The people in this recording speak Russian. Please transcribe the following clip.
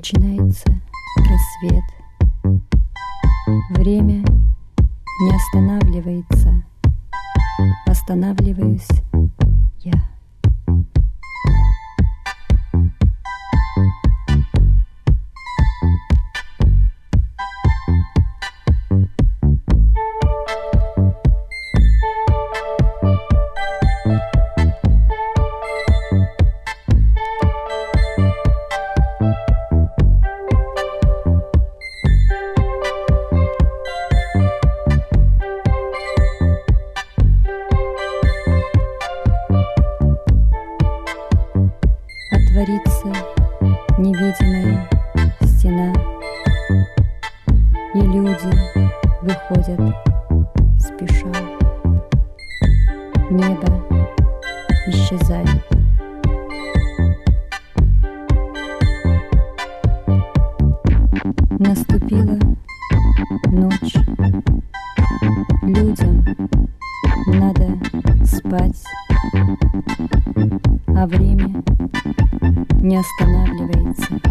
Начинается рассвет. Время не останавливается. Останавливаюсь я. Творится невидимая стена, и люди выходят спеша. Небо исчезает. Наступила ночь. Людям надо спать, а время не останавливается.